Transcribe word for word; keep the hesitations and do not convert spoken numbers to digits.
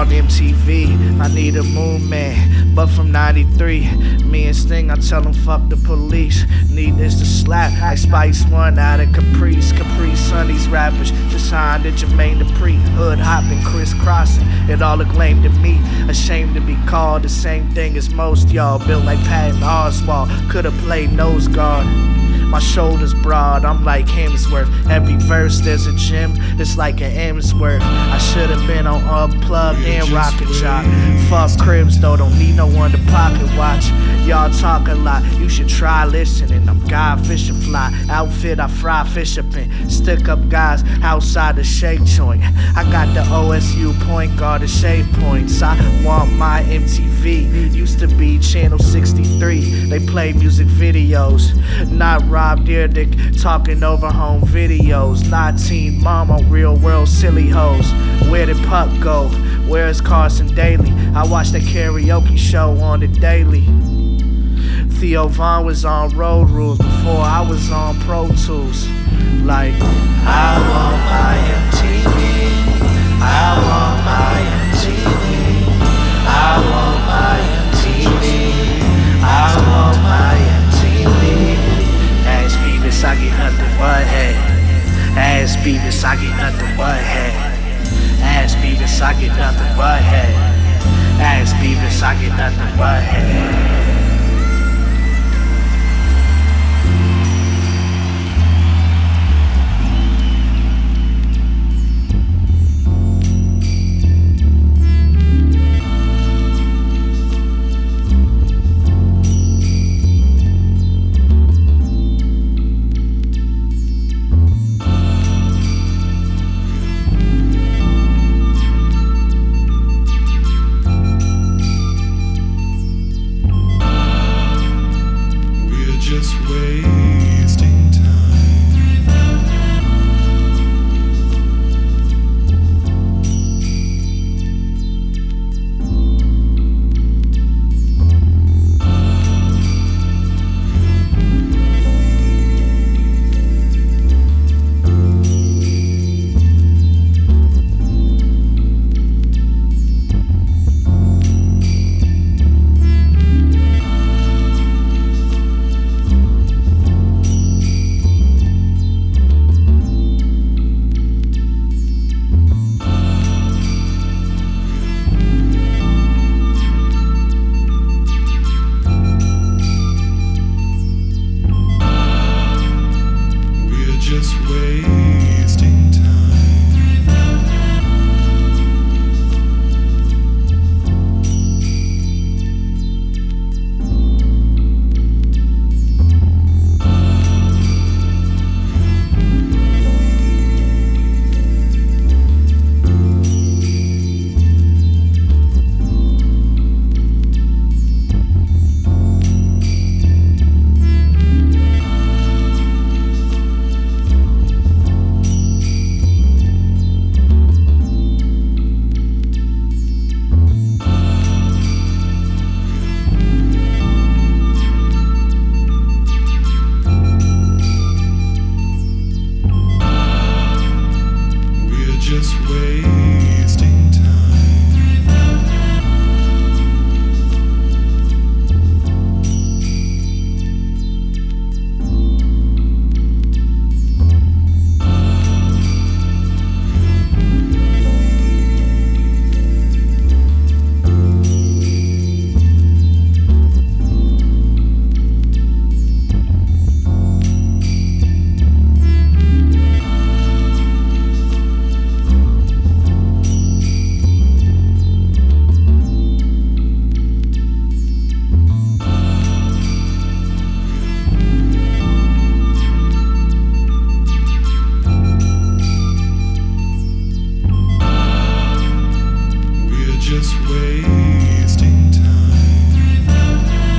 on M T V. I need a moon man, but from ninety-three. Me and Sting, I tell them fuck the police. Need this to slap like Spice One out of Caprice. Caprice Sun, these rappers just signed to Jermaine Dupri. Hood hopping, crisscrossing, it all look lame to me. Ashamed to be called the same thing as most y'all. Built like Patton Oswalt, could've played nose guard. My shoulders broad, I'm like Hemsworth. Every verse there's a gym, it's like an Hemsworth. I should've been on Unplugged and Rocket Jock. Fuck cribs though, don't need no one to pocket watch. Y'all talk a lot, you should try listening. I'm Guy Fisher fly, outfit I fry fish up in. Stick up guys outside the shade joint. I got the O S U point guard, the shade points. I want my M T V, used to be Channel sixty-three. They play music videos, not Rob Dyrdek talking over home videos. nineteen mama, real world silly hoes. Where did Puck go? Where's Carson Daly? I watched the karaoke show on the daily. Theo Von was on Road Rules before I was on Pro Tools. Like, I want my M T V, I want my M T V, I want my M T V, I want my M T V. Ass Beavis, I get nothing but head. Ass Beavis, I get nothing but head. Ass Beavis, I get nothing but head. Ass Beavis, I get nothing but head.